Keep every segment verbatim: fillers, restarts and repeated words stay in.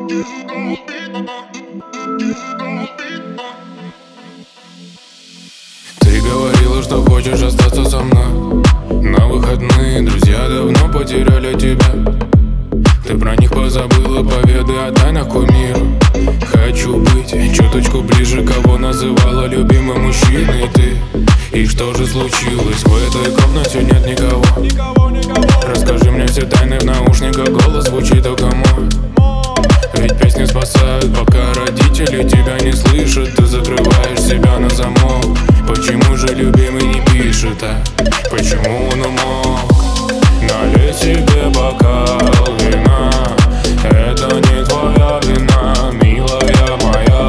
Ты говорила, что хочешь остаться со мной. На выходные друзья давно потеряли тебя. Ты про них позабыла, поведай о тайнах кумиру. Хочу быть чуточку ближе, кого называла любимым мужчиной ты. И что же случилось? В этой комнате нет никого. Расскажи мне все тайны в наушниках, голос звучит только мой. Ведь песни спасают, пока родители тебя не слышат. Ты закрываешь себя на замок. Почему же любимый не пишет, а? Почему он умолк? Налей себе бокал вина. Это не твоя вина, милая моя.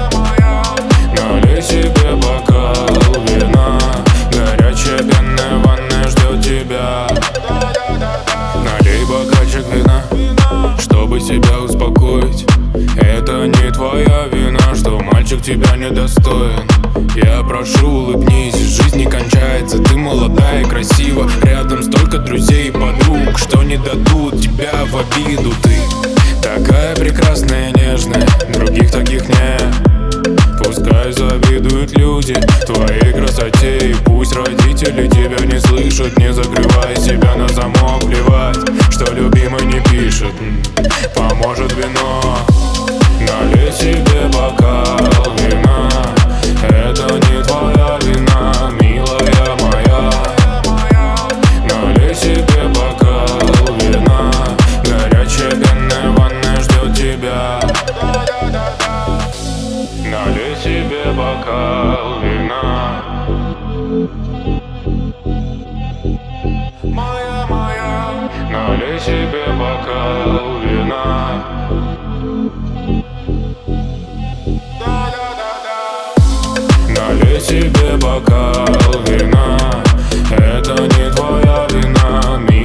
Налей себе бокал вина. Горячая пенная ванная ждет тебя. Налей бокальчик вина, чтобы себя успокоить. Это не твоя вина, что мальчик тебя недостоин. Я прошу, улыбнись, жизнь не кончается. Ты молодая и красива, рядом столько друзей и подруг, что не дадут тебя в обиду. Ты такая прекрасная и нежная, других таких нет. Пускай завидуют люди твоей красоте, и пусть родители тебя не слышат. Не закрывай себя на замок, плевать, что любимый не пишет. Поможет вино. Налей себе бокал вина. Это не твоя вина, милая моя. Налей себе бокал вина. Горячая пенная ванная ждет тебя. Налей себе бокал вина. Моя, моя. Налей себе бокал вина. Налей себе бокал вина. Это не твоя вина, милая.